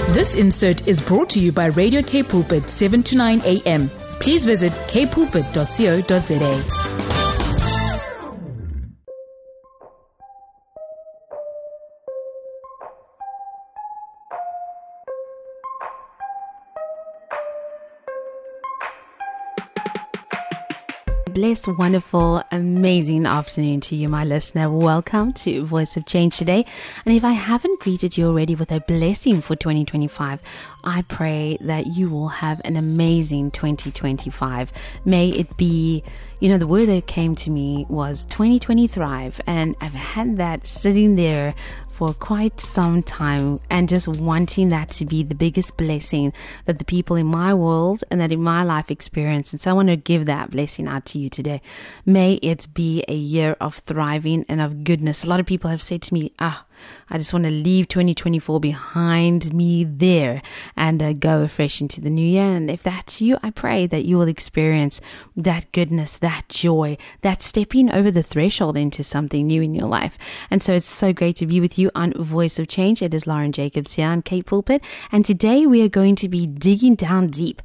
This insert is brought to you by Radio K Pulpit 7 to 9 a.m. Please visit kpulpit.co.za. Blessed, wonderful, amazing afternoon to you, my listener. Welcome to Voice of Change today. And if I haven't greeted you already with a blessing for 2025, I pray that you will have an amazing 2025. May it be, the word that came to me was 2020 Thrive. And I've had that sitting there for quite some time and just wanting that to be the biggest blessing that the people in my world and that in my life experience. And so I want to give that blessing out to you today. May it be a year of thriving and of goodness. A lot of people have said to me, I just want to leave 2024 behind me there and go afresh into the new year. And if that's you, I pray that you will experience that goodness, that joy, that stepping over the threshold into something new in your life. And so it's so great to be with you on Voice of Change. It is Lauren Jacobs here on K Pulpit. And today we are going to be digging down deep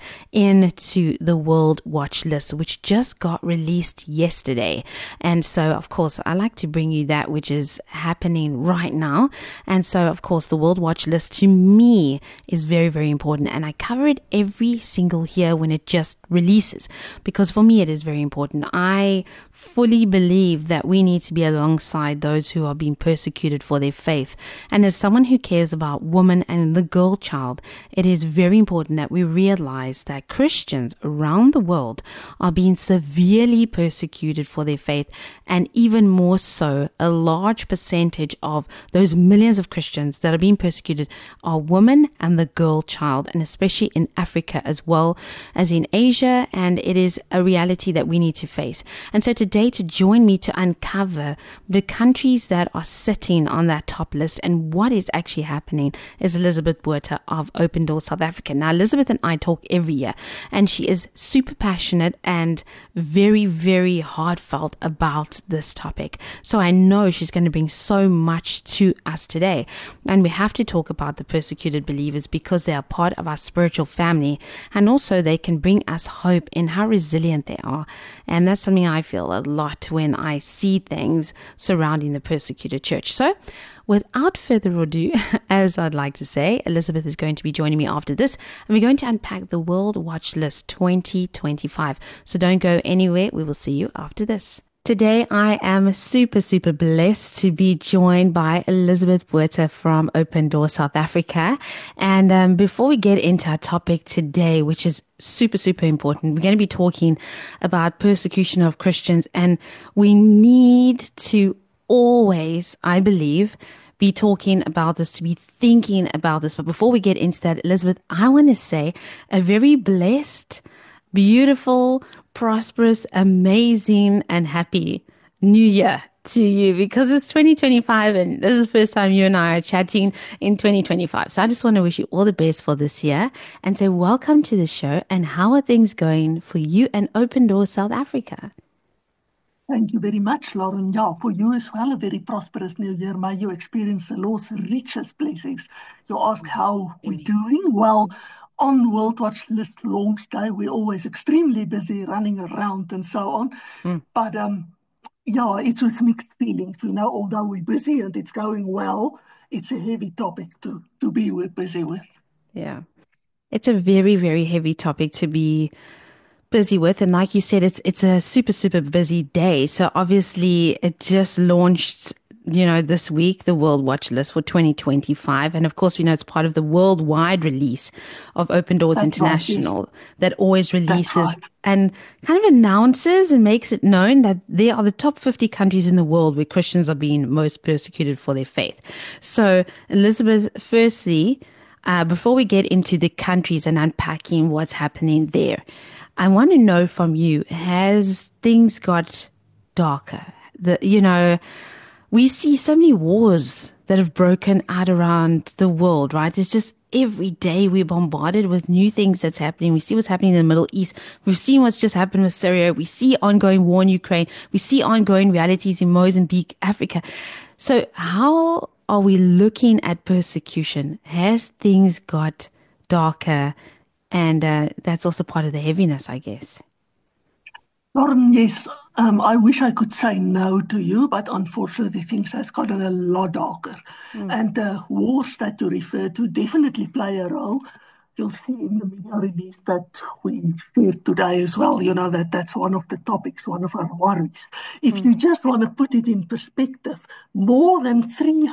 into the World Watch List, which just got released yesterday. And so, of course, I like to bring you that which is happening right now. And so, of course, the World Watch List to me is very, very important. And I cover it every single year when it just releases, because for me, it is very important. I fully believe that we need to be alongside those who are being persecuted for their faith. And as someone who cares about women and the girl child, it is very important that we realize that Christians around the world are being severely persecuted for their faith. And even more so, a large percentage of those millions of Christians that are being persecuted are women and the girl child, and especially in Africa as well as in Asia. And it is a reality that we need to face. And so today, to join me to uncover the countries that are sitting on that top list and what is actually happening is Elizabeth Botha of Open Doors South Africa. Now, Elizabeth and I talk every year, and she is super passionate and very, very heartfelt about this topic. So I know she's going to bring so much to us today. And we have to talk about the persecuted believers because they are part of our spiritual family, and also they can bring us hope in how resilient they are. And that's something I feel a lot when I see things surrounding the persecuted church. So without further ado, as I'd like to say, Elizabeth is going to be joining me after this, and we're going to unpack the World Watch List 2025. So don't go anywhere. We will see you after this. Today, I am super, super blessed to be joined by Elizabeth Botha from Open Door South Africa. And before we get into our topic today, which is super, super important, we're going to be talking about persecution of Christians. And we need to always, I believe, be talking about this, to be thinking about this. But before we get into that, Elizabeth, I want to say a very blessed, beautiful, prosperous, amazing, and happy New Year to you, because it's 2025 and this is the first time you and I are chatting in 2025. So I just want to wish you all the best for this year and say welcome to the show. And how are things going for you and Open Doors South Africa? Thank you very much, Lauren. Yeah, for you as well, a very prosperous new year. May you experience the Lord's richest blessings. You ask how we're doing. Well, on World Watch List launch day, we're always extremely busy running around and so on. But it's with mixed feelings. Although we're busy and it's going well, it's a heavy topic to be busy with. Yeah, it's a very, very heavy topic to be busy with. And like you said, it's a super, super busy day. So obviously it just launched this week, the World Watch List for 2025. And of course, it's part of the worldwide release of Open Doors International, right, yes, that always releases and kind of announces and makes it known that there are the top 50 countries in the world where Christians are being most persecuted for their faith. So Elizabeth, firstly, before we get into the countries and unpacking what's happening there, I want to know from you, has things got darker? We see so many wars that have broken out around the world, right? It's just every day we're bombarded with new things that's happening. We see what's happening in the Middle East. We've seen what's just happened with Syria. We see ongoing war in Ukraine. We see ongoing realities in Mozambique, Africa. So how are we looking at persecution? Has things got darker? And that's also part of the heaviness, I guess. Lauren, yes, I wish I could say no to you, but unfortunately things has gotten a lot darker. And the wars that you refer to definitely play a role. You'll see in the media release that we shared today as well, that's one of the topics, one of our worries. If you just want to put it in perspective, more than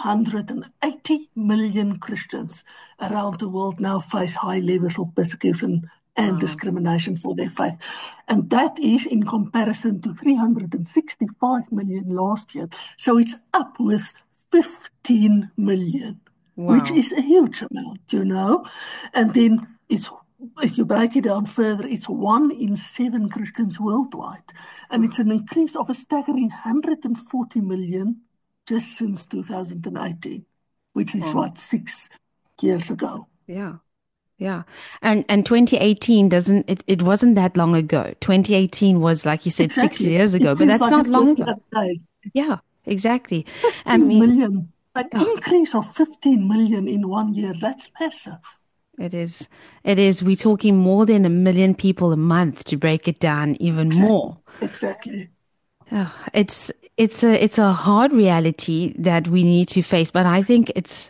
380 million Christians around the world now face high levels of persecution and discrimination for their faith. And that is in comparison to 365 million last year. So it's up with 15 million, which is a huge amount. And then if you break it down further, it's 1 in 7 Christians worldwide. And it's an increase of a staggering 140 million just since 2018, which is 6 years ago. Yeah. Yeah. And 2018 it wasn't that long ago. 2018 was, like you said, exactly. 6 years ago, but that's not long ago. Yeah, exactly. 15 million. An increase of 15 million in 1 year, that's massive. It is. We're talking more than 1 million people a month, to break it down even more. Exactly. Oh, it's a hard reality that we need to face, but I think it's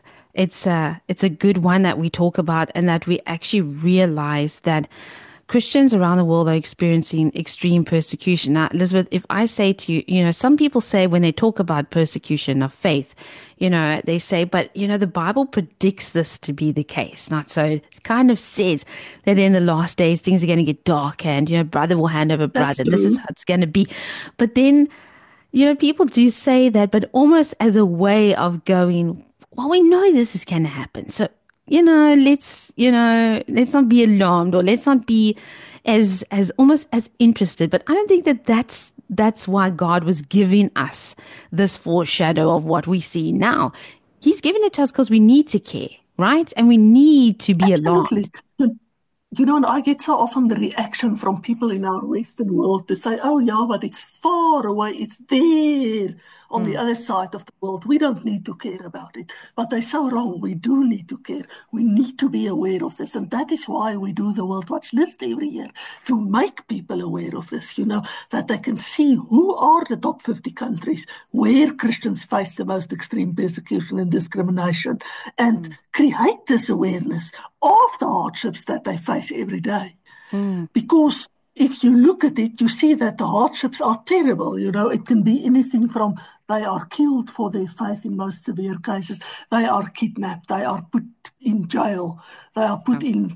a good one that we talk about, and that we actually realize that Christians around the world are experiencing extreme persecution. Now, Elizabeth, if I say to you, some people say when they talk about persecution of faith, they say, but, the Bible predicts this to be the case. Not so. It kind of says that in the last days, things are going to get dark, and, brother will hand over brother. This is how it's going to be. But then, people do say that, but almost as a way of going, well, we know this is going to happen. So, let's not be alarmed, or let's not be as almost as interested. But I don't think that's why God was giving us this foreshadow of what we see now. He's giving it to us because we need to care, right? And we need to be alarmed. And I get so often the reaction from people in our Western world to say, oh, yeah, but it's far away. It's there on the other side of the world. We don't need to care about it. But they're so wrong. We do need to care. We need to be aware of this. And that is why we do the World Watch List every year, to make people aware of this, that they can see who are the top 50 countries where Christians face the most extreme persecution and discrimination, and create this awareness of the hardships that they face every day. Because if you look at it, you see that the hardships are terrible. It can be anything from they are killed for their faith in most severe cases, they are kidnapped, they are put in jail, they are put in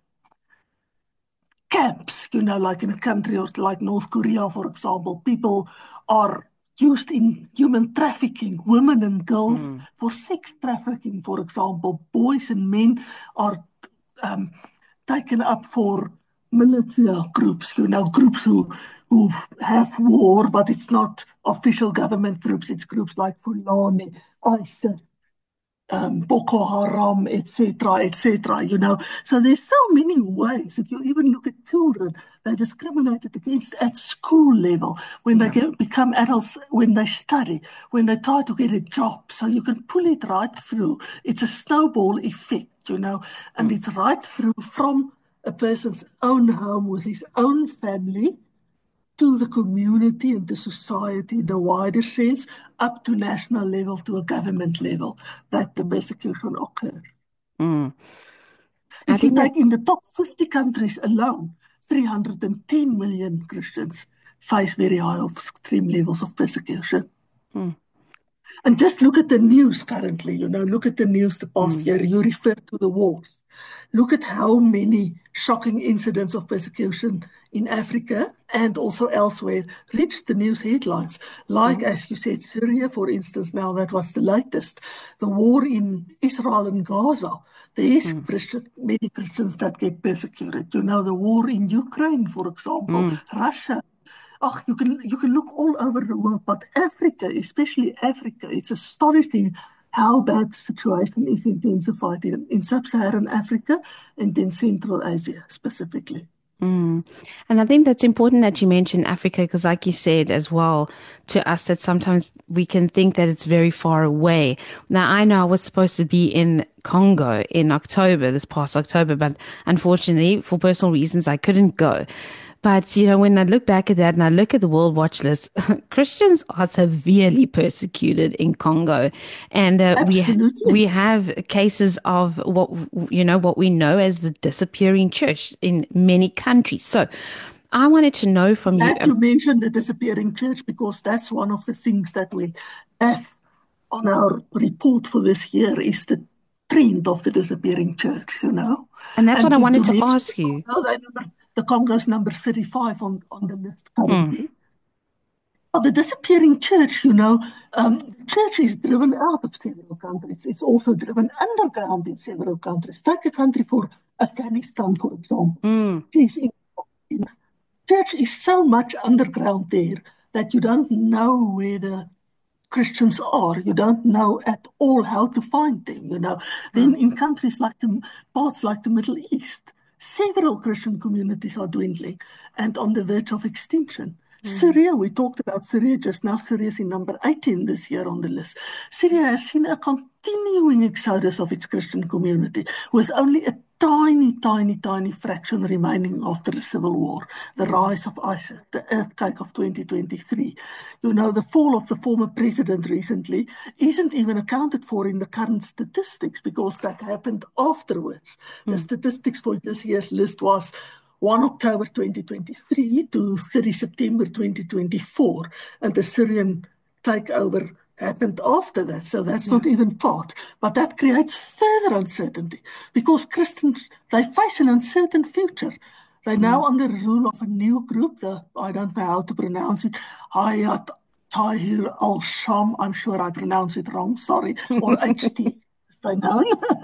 camps, like in a country like North Korea, for example. People are used in human trafficking, women and girls for sex trafficking, for example. Boys and men are taken up for militia groups, groups who have war, but it's not official government groups. It's groups like Fulani, ISIS, Boko Haram, etc., etc. So there's so many ways. If you even look at children, they're discriminated against at school level, when they become adults, when they study, when they try to get a job. So you can pull it right through. It's a snowball effect, and it's right through from a person's own home with his own family to the community and to society in the wider sense, up to national level, to a government level, that the persecution occurs. If you take in the top 50 countries alone, 310 million Christians face very high extreme levels of persecution. And just look at the news currently, look at the news the past year. You refer to the wars. Look at how many shocking incidents of persecution in Africa and also elsewhere reached the news headlines. Like, as you said, Syria, for instance, now that was the latest. The war in Israel and Gaza. There's many Christians that get persecuted. The war in Ukraine, for example, Russia. You can look all over the world, but Africa, especially Africa, it's astonishing how bad the situation is intensified in sub-Saharan Africa and in Central Asia specifically. Mm. And I think that's important that you mention Africa because, like you said as well, to us that sometimes we can think that it's very far away. Now, I know I was supposed to be in Congo in October, this past October, but unfortunately, for personal reasons, I couldn't go. But, when I look back at that and I look at the World Watch List, Christians are severely persecuted in Congo. And we Absolutely. have cases of what we know as the disappearing church in many countries. So I wanted to know from you. Glad you mentioned the disappearing church because that's one of the things that we have on our report for this year is the trend of the disappearing church. And that's what And I you wanted to mentioned ask you. the Congo's number 35 on the list Hmm. currently. Oh, the disappearing church, church is driven out of several countries. It's also driven underground in several countries. Take a country for Afghanistan, for example. Mm. Please, church is so much underground there that you don't know where the Christians are. You don't know at all how to find them. Then Wow. in countries like parts like the Middle East, several Christian communities are dwindling and on the verge of extinction. Mm. Syria, we talked about Syria just now. Syria is in number 18 this year on the list. Syria has seen a continuing exodus of its Christian community with only a tiny, tiny, tiny fraction remaining after the civil war, the Mm. rise of ISIS, the earthquake of 2023. The fall of the former president recently isn't even accounted for in the current statistics because that happened afterwards. The Mm. statistics for this year's list was 1 October 2023 to 30 September 2024, and the Syrian takeover happened after that. So that's Yeah. not even part. But that creates further uncertainty because Christians, they face an uncertain future. They're Mm. now under the rule of a new group, I don't know how to pronounce it, Hayat Tahrir al-Sham. I'm sure I pronounce it wrong, sorry, or HT, as they known.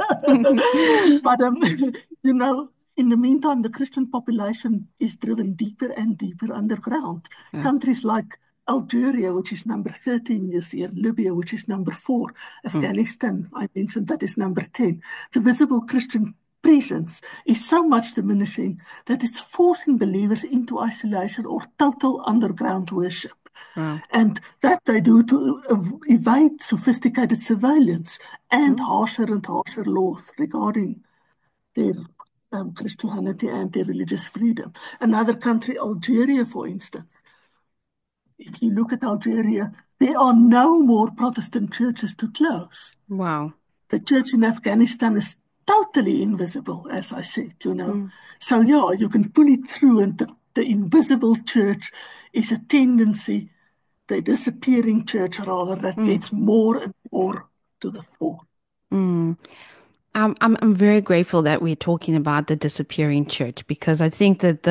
But, you know, in the meantime, the Christian population is driven deeper and deeper underground. Yeah. Countries like Algeria, which is number 13 this year, Libya, which is number 4, Mm. Afghanistan, I mentioned that is number 10. The visible Christian presence is so much diminishing that it's forcing believers into isolation or total underground worship. Wow. And that they do to evade sophisticated surveillance and Mm. harsher and harsher laws regarding their Christianity and their religious freedom. Another country, Algeria, for instance, if you look at Algeria, there are no more Protestant churches to close. Wow. The church in Afghanistan is totally invisible, as I said. Mm. So, yeah, you can pull it through, and the invisible church is a tendency, the disappearing church, rather, that Mm. gets more and more to the fore. Mm. I'm very grateful that we're talking about the disappearing church because I think that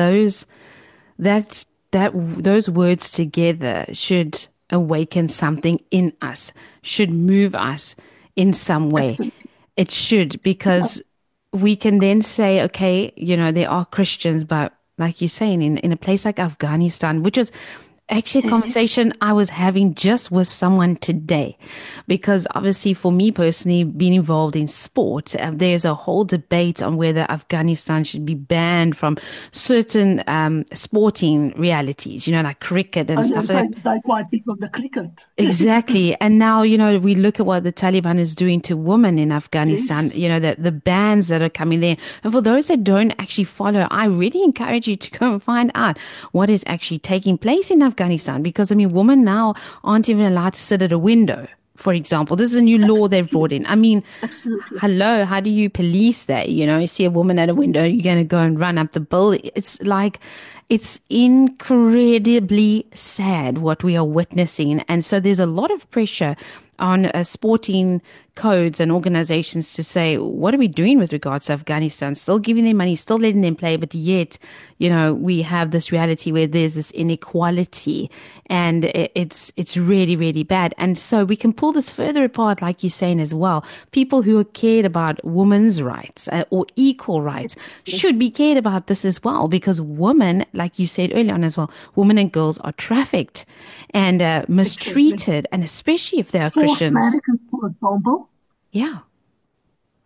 those words together should awaken something in us, should move us in some way. Absolutely. It should Yeah. because we can then say, okay, there are Christians, but like you're saying, in a place like Afghanistan, which was actually a Yes. conversation I was having just with someone today. Because obviously, for me personally, being involved in sport, there's a whole debate on whether Afghanistan should be banned from certain sporting realities, like cricket and Oh, stuff yes, like that. they quite big on the cricket. Yes. Exactly. And now, we look at what the Taliban is doing to women in Afghanistan, Yes. the bans that are coming there. And for those that don't actually follow, I really encourage you to go and find out what is actually taking place in Afghanistan. Because, women now aren't even allowed to sit at a window, for example. This is a new law they've Absolutely. brought in. I mean, Absolutely. hello, how do you police that? You see a woman at a window, you're going to go and run up the building. It's incredibly sad what we are witnessing. And so there's a lot of pressure on sporting codes and organizations to say, what are we doing with regards to Afghanistan? Still giving them money, still letting them play, but yet, we have this reality where there's this inequality and it's really, really bad. And so we can pull this further apart, like you're saying as well. People who are cared about women's rights or equal rights Absolutely. should be cared about this as well, because women, like you said earlier on as well, women and girls are trafficked and Exactly. mistreated, and especially if they are Forced Christians. marriages, for example. Yeah.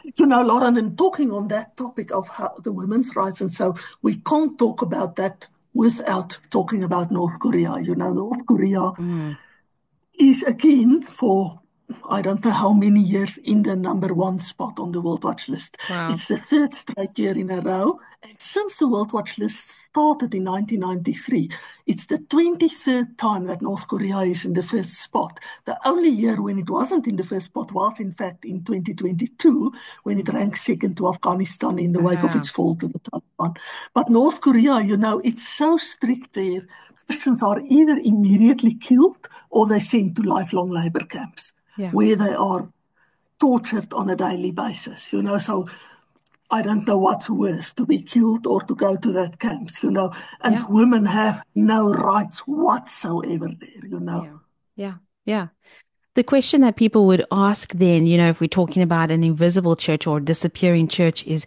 Lauren, and talking on that topic of how the women's rights, and so we can't talk about that without talking about North Korea. North Korea is again for I don't know how many years in the number one spot on the World Watch list. Wow. It's the third straight year in a row. And since the World Watch list started in 1993, it's the 23rd time that North Korea is in the first spot. The only year when it wasn't in the first spot was, in fact, in 2022, when it ranked second to Afghanistan in the wake of its fall to the Taliban. But North Korea, it's so strict there. Christians are either immediately killed or they're sent to lifelong labor camps where they are tortured on a daily basis, So I don't know what's worse, to be killed or to go to that camps, And women have no rights whatsoever there, Yeah. The question that people would ask then, if we're talking about an invisible church or disappearing church is,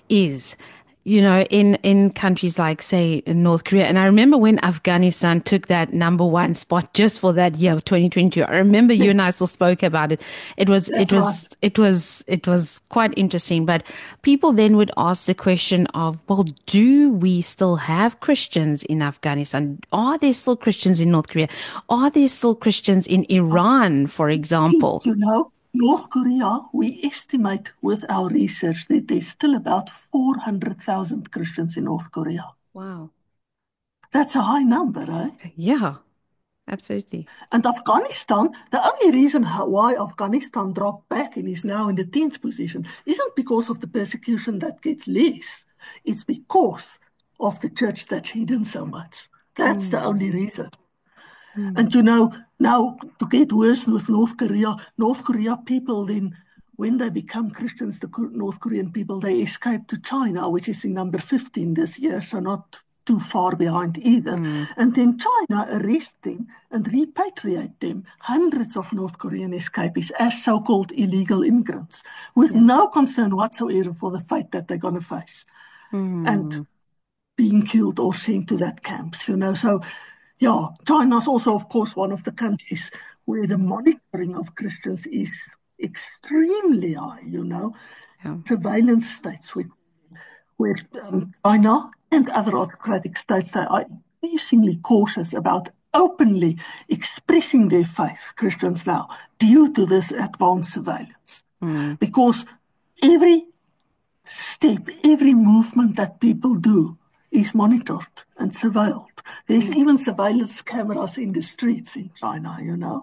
in countries like, say, in North Korea. And I remember when Afghanistan took that number one spot just for that year of 2022. I remember you and I still spoke about it. It was quite interesting. But people then would ask the question of, well, do we still have Christians in Afghanistan? Are there still Christians in North Korea? Are there still Christians in Iran, for example? North Korea, we estimate with our research that there's still about 400,000 Christians in North Korea. Wow. That's a high number, eh? Yeah, absolutely. And Afghanistan, the only reason why Afghanistan dropped back and is now in the 10th position isn't because of the persecution that gets less. It's because of the church that's hidden so much. That's the only reason. And now to get worse with North Korea people then, when they become Christians, the North Korean people, they escape to China, which is in number 15 this year, so not too far behind either. And then China arrest them and repatriate them, hundreds of North Korean escapees, as so-called illegal immigrants, with no concern whatsoever for the fate that they're going to face. And being killed or sent to that camps, So, China's also, of course, one of the countries where the monitoring of Christians is extremely high, Surveillance states where China and other autocratic states, they are increasingly cautious about openly expressing their faith, Christians now, due to this advanced surveillance. Because every step, every movement that people do is monitored and surveilled. There's even surveillance cameras in the streets in China,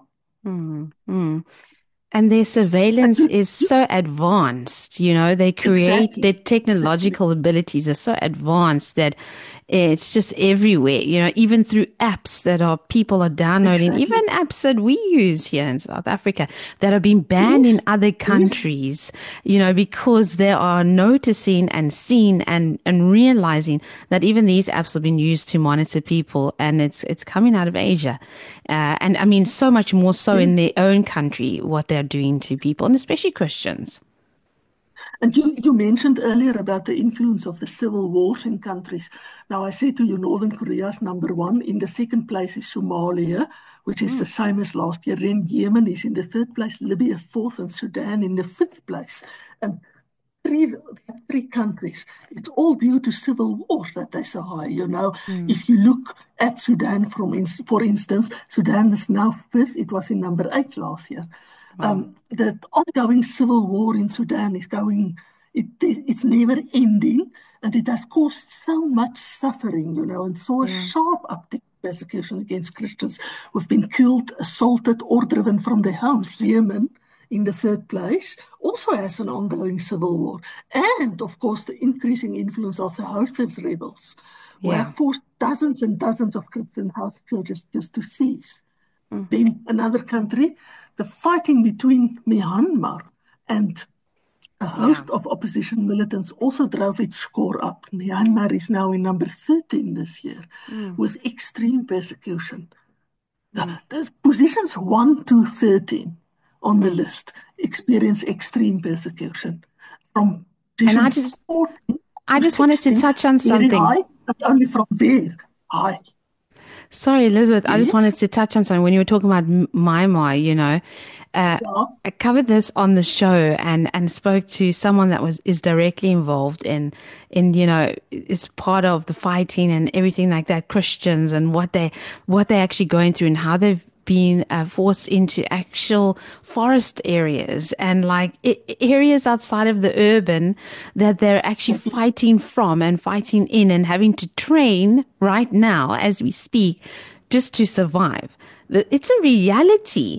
And their surveillance is so advanced, They create their technological abilities are so advanced that it's just everywhere, even through apps that people are downloading, even apps that we use here in South Africa that have been banned in other countries, because they are noticing and seeing and realizing that even these apps have been used to monitor people, and it's coming out of Asia. And I mean, so much more so in their own country, what they're doing to people, and especially Christians. And you mentioned earlier about the influence of the civil wars in countries. Now, I say to you, Northern Korea is number one. In the second place is Somalia, which is the same as last year. Then Yemen is in the third place, Libya fourth, and Sudan in the fifth place. And three countries, it's all due to civil wars that they're so high, If you look at Sudan, for instance, Sudan is now fifth. It was in number 8 last year. The ongoing civil war in Sudan is it's never ending, and it has caused so much suffering, and so a sharp uptick in persecution against Christians who've been killed, assaulted, or driven from their homes. Yemen, in the third place, also has an ongoing civil war. And, of course, the increasing influence of the Houthis rebels, who have forced dozens and dozens of Christian house churches just to cease. Then another country, the fighting between Myanmar and a host of opposition militants also drove its score up. Myanmar is now in number 13 this year with extreme persecution. The positions 1 to 13 on the list experience extreme persecution. From and I just wanted to touch on something. High, but only from there high. Sorry, Elizabeth, I just wanted Yes. to touch on something when you were talking about Myanmar, Yeah. I covered this on the show and spoke to someone that is directly involved it's part of the fighting and everything like that, Christians and what they're actually going through and how they've been forced into actual forest areas and like areas outside of the urban that they're actually fighting from and fighting in and having to train right now as we speak just to survive. It's a reality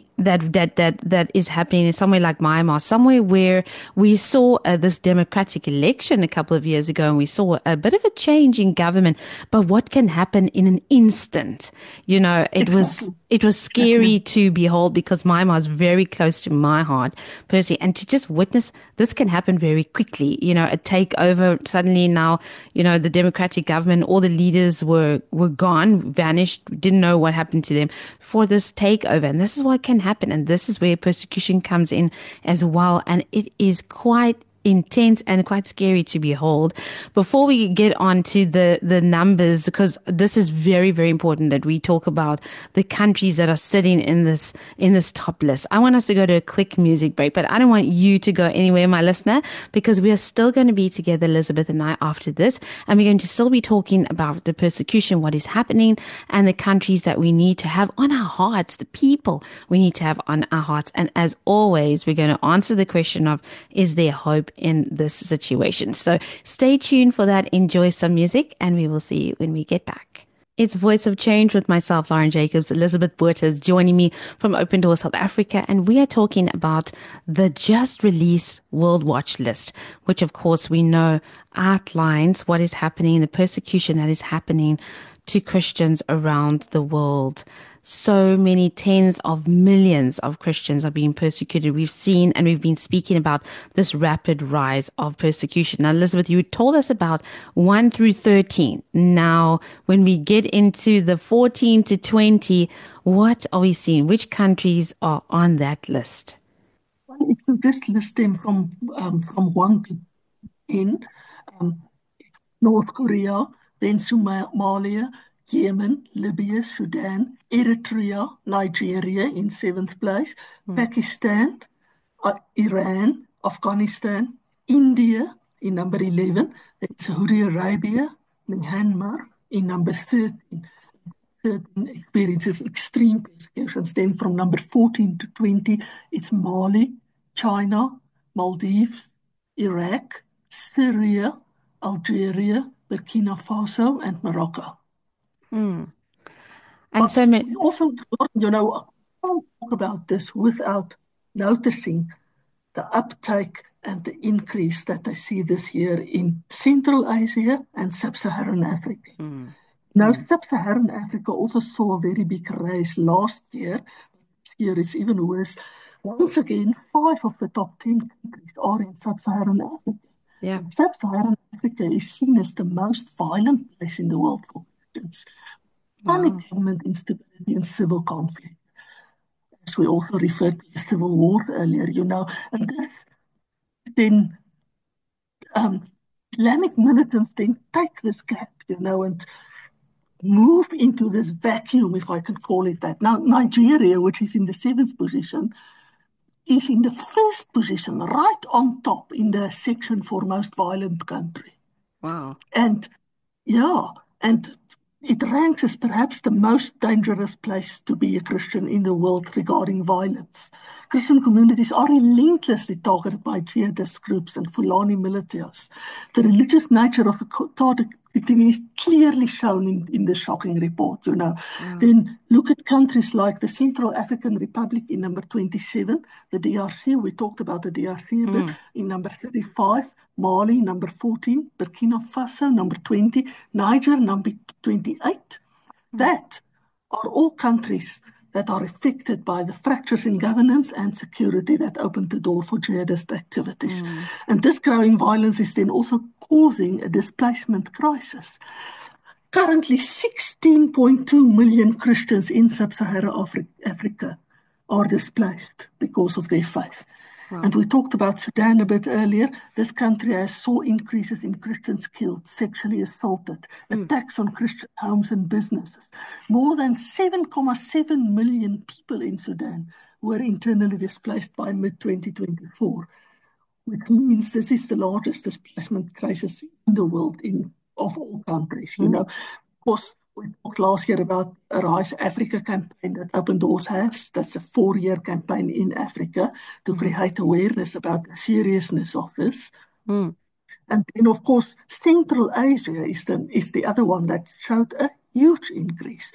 that is happening in somewhere like Myanmar, somewhere where we saw this democratic election a couple of years ago, and we saw a bit of a change in government. But what can happen in an instant? Exactly. It was Exactly. scary to behold because Myanmar is very close to my heart, personally, and to just witness this can happen very quickly. A takeover suddenly now. The democratic government, all the leaders were gone, vanished, didn't know what happened to them for this takeover. And this is what can happen. And this is where persecution comes in as well. And it is quite intense and quite scary to behold. Before we get on to the numbers, because this is very, very important that we talk about the countries that are sitting in this top list. I want us to go to a quick music break, but I don't want you to go anywhere, my listener, because we are still going to be together, Elizabeth and I, after this, and we're going to still be talking about the persecution, what is happening, and the countries that we need to have on our hearts, the people we need to have on our hearts. And as always, we're going to answer the question of, is there hope in this situation? So stay tuned for that. Enjoy some music, and we will see you when we get back. It's Voice of Change with myself, Lauren Jacobs. Elizabeth Botha joining me from Open Door South Africa, and we are talking about the just released World Watch List, which of course we know outlines what is happening, the persecution that is happening to Christians around the world. So many tens of millions of Christians are being persecuted. We've seen and we've been speaking about this rapid rise of persecution. Now, Elizabeth, you told us about 1 through 13. Now, when we get into the 14 to 20, what are we seeing? Which countries are on that list? Well, if you just list them from 1 to 10, um, North Korea, then Somalia, Yemen, Libya, Sudan, Eritrea, Nigeria in seventh place, Pakistan, Iran, Afghanistan, India in number 11, then Saudi Arabia, Myanmar in number 13. 13 experiences extreme persecutions. Then from number 14 to 20, it's Mali, China, Maldives, Iraq, Syria, Algeria, Burkina Faso, and Morocco. Mm. And But so many. we also, I can't talk about this without noticing the uptake and the increase that I see this year in Central Asia and Sub-Saharan Africa. Now, Sub-Saharan Africa also saw a very big rise last year. This year it's even worse. Once again, 5 of the top 10 countries are in Sub-Saharan Africa. Yeah. And Sub-Saharan Africa is seen as the most violent place in the world for Christians. Chronic government instability and civil conflict. As we also referred to the civil war earlier, and then Islamic militants then take this gap, and move into this vacuum, if I can call it that. Now, Nigeria, which is in the 7th position, is in the 1st position, right on top in the section for most violent country. Wow. And yeah, and it ranks as perhaps the most dangerous place to be a Christian in the world regarding violence. Christian communities are relentlessly targeted by jihadist groups and Fulani militias. The religious nature of the targeting is clearly shown in the shocking report, Then look at countries like the Central African Republic in number 27, the DRC, we talked about the DRC a bit, in number 35, Mali, number 14, Burkina Faso, number 20, Niger, number 28. That are all countries that are affected by the fractures in governance and security that opened the door for jihadist activities. And this growing violence is then also causing a displacement crisis. Currently, 16.2 million Christians in Sub-Saharan Africa are displaced because of their faith. And we talked about Sudan a bit earlier. This country has saw increases in Christians killed, sexually assaulted, attacks on Christian homes and businesses. More than 7.7 million people in Sudan were internally displaced by mid-2024, which means this is the largest displacement crisis in the world of all countries. Of course, we talked last year about a Rise Africa campaign that Open Doors has. That's a 4-year campaign in Africa to create awareness about the seriousness of this. And then, of course, Central Asia is the other one that showed a huge increase.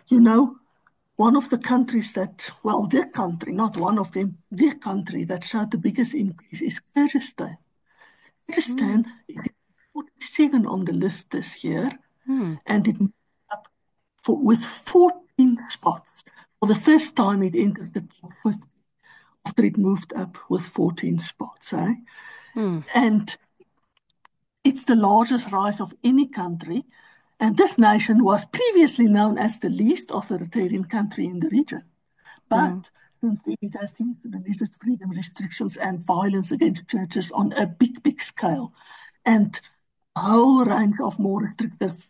One of the countries their country, not one of them, their country that showed the biggest increase is Kyrgyzstan. Kyrgyzstan is 47 on the list this year, and it with 14 spots. For the first time, it entered the top 50 after it moved up with 14 spots. And it's the largest rise of any country. And this nation was previously known as the least authoritarian country in the region. But since then, it has seen religious freedom restrictions and violence against churches on a big, big scale. And a whole range of more restrictive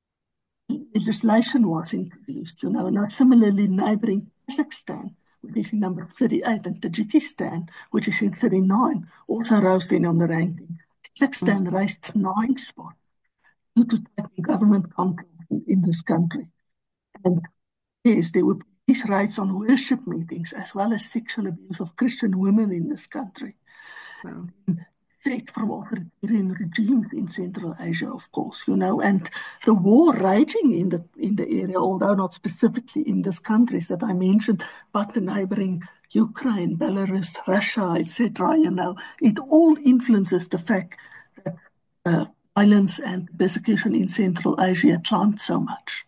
legislation was introduced, Now, similarly, neighboring Kazakhstan, which is in number 38, and Tajikistan, which is in 39, also rose in on the ranking. Kazakhstan raised 9 spots due to taking government control in this country. And yes, there were police raids on worship meetings, as well as sexual abuse of Christian women in this country. Threat from authoritarian regimes in Central Asia, of course, and the war raging in the area, although not specifically in these countries that I mentioned, but the neighboring Ukraine, Belarus, Russia, etc. It all influences the fact that violence and persecution in Central Asia climbed so much.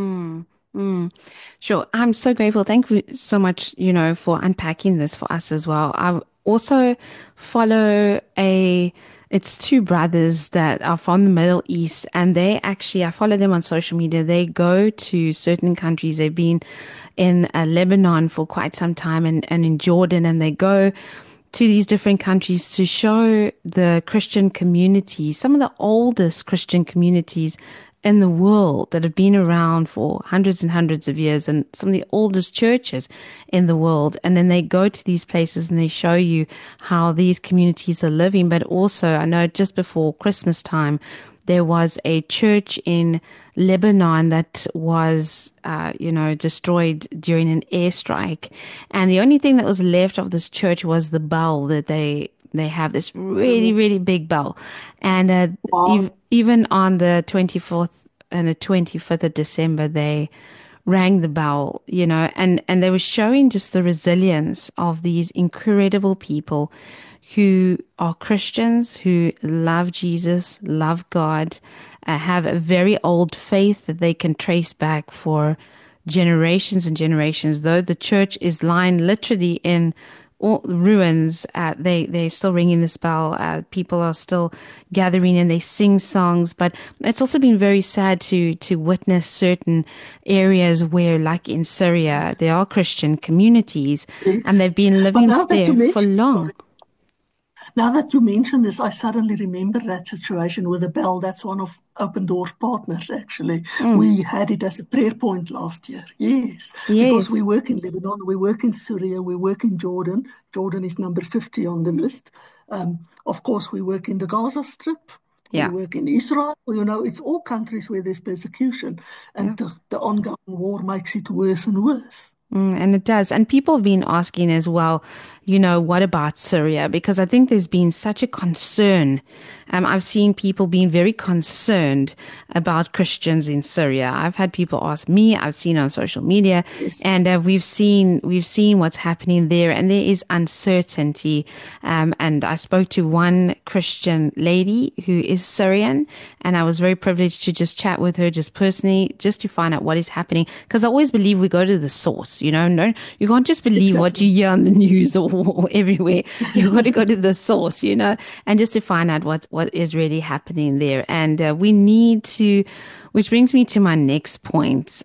Sure. I'm so grateful. Thank you so much, for unpacking this for us as well. I also follow it's 2 brothers that are from the Middle East, and I follow them on social media. They go to certain countries. They've been in Lebanon for quite some time and in Jordan, and they go to these different countries to show the Christian communities, some of the oldest Christian communities in the world that have been around for hundreds and hundreds of years, and some of the oldest churches in the world. And then they go to these places and they show you how these communities are living. But also, I know just before Christmas time, there was a church in Lebanon that was, destroyed during an airstrike. And the only thing that was left of this church was the bell that they have, this really, really big bell. And even on the 24th and the 25th of December, they rang the bell, and they were showing just the resilience of these incredible people who are Christians, who love Jesus, love God, have a very old faith that they can trace back for generations and generations. Though the church is lying literally in all ruins, they're still ringing this bell. People are still gathering and they sing songs. But it's also been very sad to witness certain areas where, like in Syria, there are Christian communities, and they've been living there for long. Now that you mention this, I suddenly remember that situation with the bell. That's one of Open Doors partners, actually. We had it as a prayer point last year. Yes. Because we work in Lebanon, we work in Syria, we work in Jordan. Jordan is number 50 on the list. Of course, we work in the Gaza Strip. We work in Israel. It's all countries where there's persecution. And the ongoing war makes it worse and worse. And it does. And people have been asking as well, what about Syria? Because I think there's been such a concern. I've seen people being very concerned about Christians in Syria. I've had people ask me, I've seen on social media, and we've seen what's happening there, and there is uncertainty. And I spoke to one Christian lady who is Syrian, and I was very privileged to just chat with her just personally, just to find out what is happening. Because I always believe we go to the source, No, you can't just believe what you hear on the news or everywhere. You've got to go to the source, and just to find out what is really happening there. And we need to, which brings me to my next point.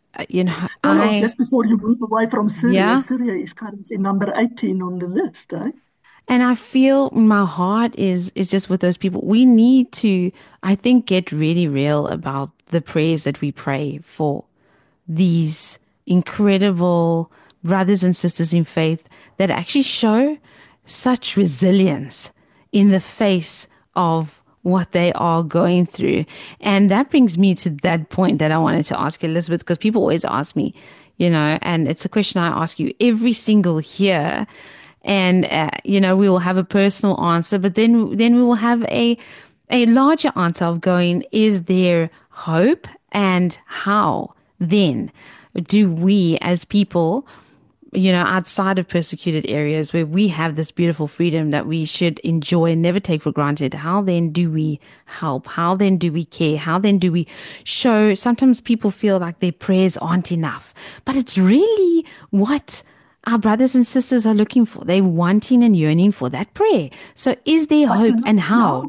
Just before you move away from Syria, Syria is currently number 18 on the list, eh? And I feel my heart is just with those people. We need to, I think, get really real about the prayers that we pray for these incredible brothers and sisters in faith that actually show such resilience in the face of what they are going through. And that brings me to that point that I wanted to ask Elizabeth, because people always ask me, and it's a question I ask you every single year. And, we will have a personal answer, but then we will have a larger answer of going, is there hope, and how then do we as people, outside of persecuted areas where we have this beautiful freedom that we should enjoy and never take for granted, how then do we help? How then do we care? How then do we show? Sometimes people feel like their prayers aren't enough, but it's really what our brothers and sisters are looking for. They're wanting and yearning for that prayer. So is there hope, and how?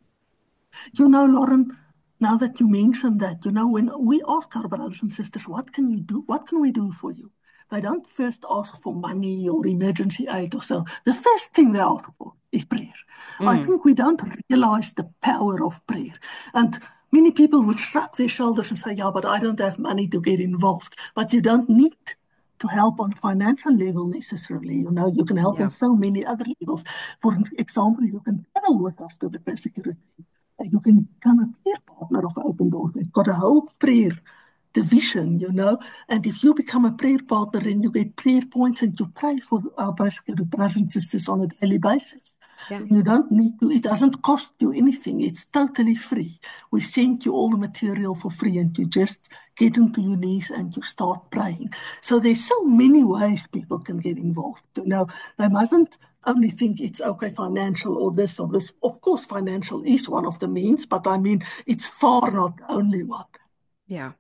Lauren, now that you mentioned that, when we ask our brothers and sisters, what can you do? What can we do for you? They don't first ask for money or emergency aid or so. The first thing they ask for is prayer. I think we don't realize the power of prayer. And many people would shrug their shoulders and say, yeah, but I don't have money to get involved. But you don't need to help on a financial level necessarily. You can help on so many other levels. For example, you can travel with us to the persecuted. You can become a prayer partner of Open Doors. We've got a whole prayer division, and if you become a prayer partner and you get prayer points and you pray for our persecuted brothers and sisters on a daily basis, you don't need to, it doesn't cost you anything. It's totally free. We send you all the material for free and you just get onto your knees and you start praying. So there's so many ways people can get involved. They mustn't only think it's okay, financial or this or this. Of course, financial is one of the means, but I mean, it's far not the only one. Yeah.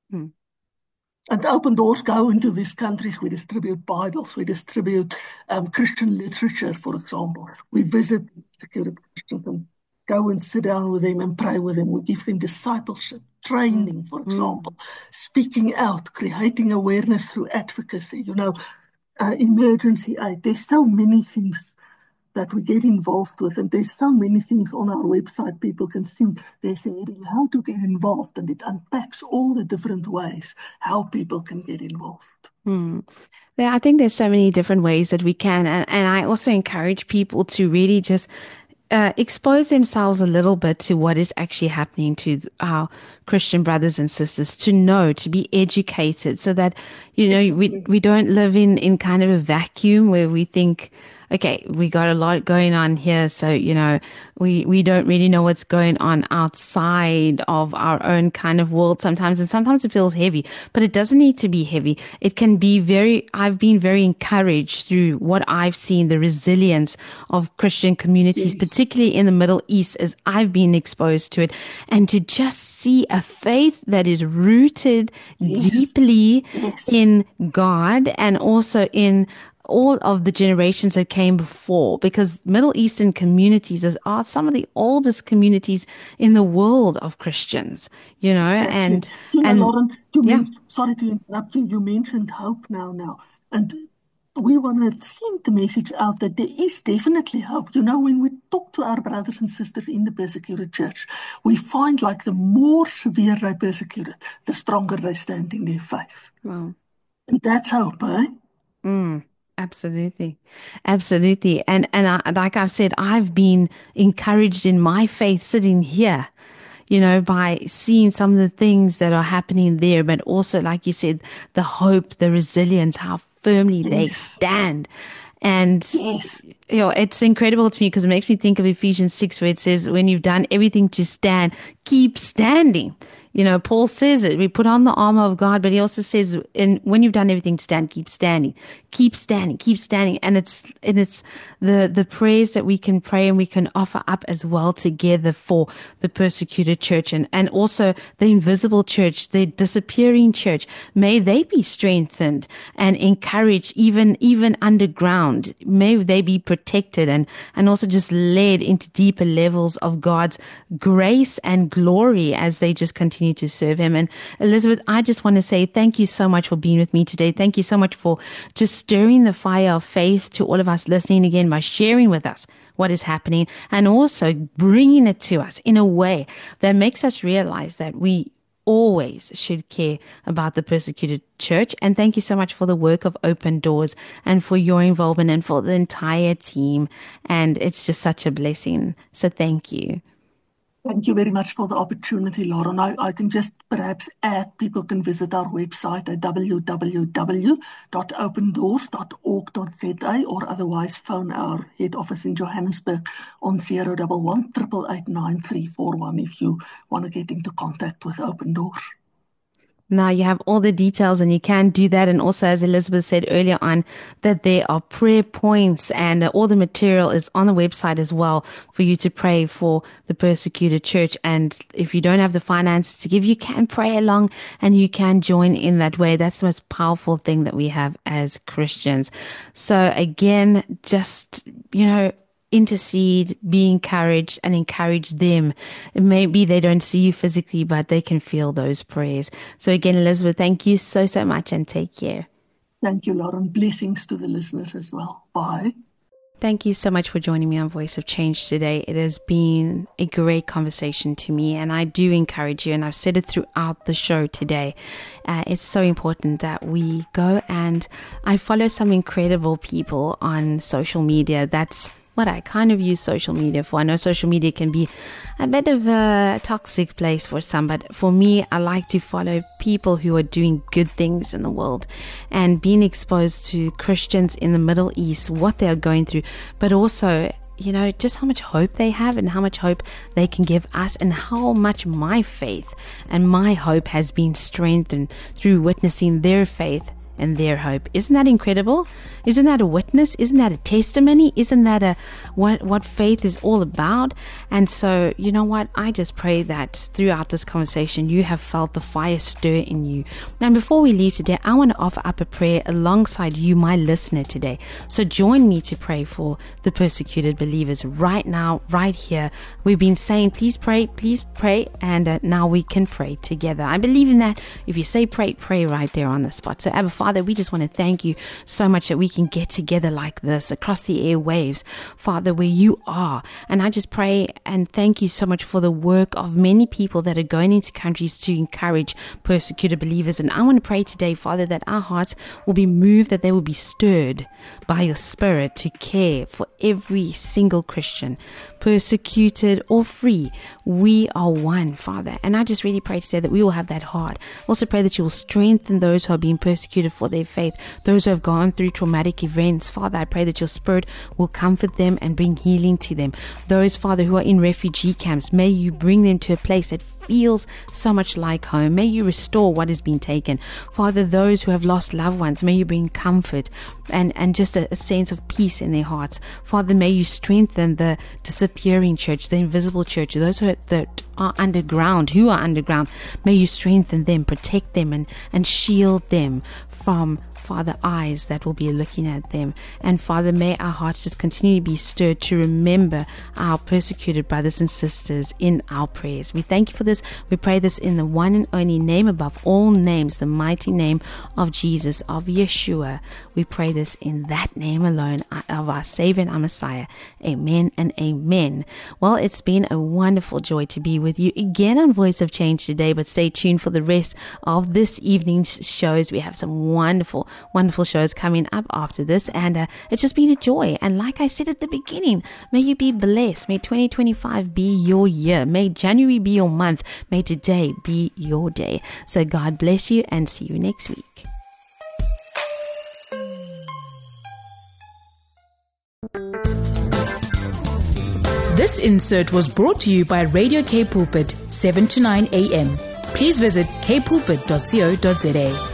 And Open Doors go into these countries. We distribute Bibles. We distribute Christian literature, for example. We visit persecuted Christians and go and sit down with them and pray with them. We give them discipleship, training, for example, speaking out, creating awareness through advocacy, emergency aid. There's so many things that we get involved with, and there's so many things on our website people can see. There's a heading, how to get involved, and it unpacks all the different ways how people can get involved. Yeah, I think there's so many different ways that we can, and I also encourage people to really just expose themselves a little bit to what is actually happening to our Christian brothers and sisters, to know, to be educated, so that, we don't live in kind of a vacuum where we think, okay, we got a lot going on here, so, we don't really know what's going on outside of our own kind of world sometimes, and sometimes it feels heavy, but it doesn't need to be heavy. It can be I've been very encouraged through what I've seen, the resilience of Christian communities, particularly in the Middle East, as I've been exposed to it, and to just see a faith that is rooted deeply in God, and also in all of the generations that came before, because Middle Eastern communities are some of the oldest communities in the world of Christians, and Lauren, sorry to interrupt you. You mentioned hope now, and we want to send the message out that there is definitely hope. When we talk to our brothers and sisters in the persecuted church, we find like the more severe they persecuted, the stronger they stand in their faith. Wow. And that's hope, eh? Absolutely. Absolutely. And like I've said, I've been encouraged in my faith sitting here, by seeing some of the things that are happening there, but also, like you said, the hope, the resilience, how firmly they stand. And, it's incredible to me because it makes me think of Ephesians 6, where it says, when you've done everything to stand, keep standing. Paul says it, we put on the armor of God, but he also says, when you've done everything to stand, keep standing, keep standing, keep standing. And it's the prayers that we can pray and we can offer up as well together for the persecuted church and also the invisible church, the disappearing church. May they be strengthened and encouraged, even underground. May they be protected protected and also just led into deeper levels of God's grace and glory as they just continue to serve him. And Elizabeth, I just want to say thank you so much for being with me today. Thank you so much for just stirring the fire of faith to all of us listening again by sharing with us what is happening and also bringing it to us in a way that makes us realize that we always should care about the persecuted church. And thank you so much for the work of Open Doors and for your involvement and for the entire team. And it's just such a blessing. So thank you. Thank you very much for the opportunity, Lauren. I can just perhaps add, people can visit our website at www.opendoors.org.za or otherwise phone our head office in Johannesburg on 011 888 9341 if you want to get into contact with Open Doors. Now you have all the details and you can do that. And also, as Elizabeth said earlier on, that there are prayer points and all the material is on the website as well for you to pray for the persecuted church. And if you don't have the finances to give, you can pray along and you can join in that way. That's the most powerful thing that we have as Christians. So again, just, intercede, be encouraged and encourage them. Maybe they don't see you physically, but they can feel those prayers. So again, Elizabeth, thank you so much and take care. Thank you, Lauren. Blessings to the listeners as well. Bye. Thank you so much for joining me on Voice of Change today. It has been a great conversation to me, and I do encourage you, and I've said it throughout the show today. It's so important that we go, and I follow some incredible people on social media. That's what I kind of use social media for. I know social media can be a bit of a toxic place for some, but for me, I like to follow people who are doing good things in the world and being exposed to Christians in the Middle East, what they are going through, but also, just how much hope they have and how much hope they can give us and how much my faith and my hope has been strengthened through witnessing their faith and their hope. Isn't that incredible? Isn't that a witness? Isn't that a testimony? Isn't that what faith is all about? And so, you know what? I just pray that throughout this conversation, you have felt the fire stir in you. Now, before we leave today, I want to offer up a prayer alongside you, my listener today. So join me to pray for the persecuted believers right now, right here. We've been saying, please pray, and now we can pray together. I believe in that. If you say pray right there on the spot. So, Abba Father, we just want to thank you so much that we can get together like this across the airwaves, Father, where you are. And I just pray and thank you so much for the work of many people that are going into countries to encourage persecuted believers. And I want to pray today, Father, that our hearts will be moved, that they will be stirred by your Spirit to care for every single Christian, persecuted or free. We are one, Father. And I just really pray today that we will have that heart. Also pray that you will strengthen those who are being persecuted for their faith, those who have gone through traumatic events. Father, I pray that your Spirit will comfort them and bring healing to them. Those, Father, who are in refugee camps, may you bring them to a place that feels so much like home. May you restore what has been taken. Father, those who have lost loved ones, may you bring comfort and just a sense of peace in their hearts. Father, may you strengthen the disappearing church, the invisible church, those that are underground, may you strengthen them, protect them and shield them from, Father, eyes that will be looking at them. And Father, may our hearts just continue to be stirred to remember our persecuted brothers and sisters in our prayers. We thank you for this. We pray this in the one and only name above all names, the mighty name of Jesus, of Yeshua. We pray this in that name alone, of our Savior and our Messiah. Amen and amen. Well, it's been a wonderful joy to be with you again on Voice of Change today, but stay tuned for the rest of this evening's shows. We have some wonderful shows coming up after this, and it's just been a joy. And like I said at the beginning, may you be blessed. May 2025 be your year. May January be your month. May today be your day. So God bless you and see you next week. This insert was brought to you by Radio K Pulpit, 7 to 9 a.m. Please visit kpulpit.co.za.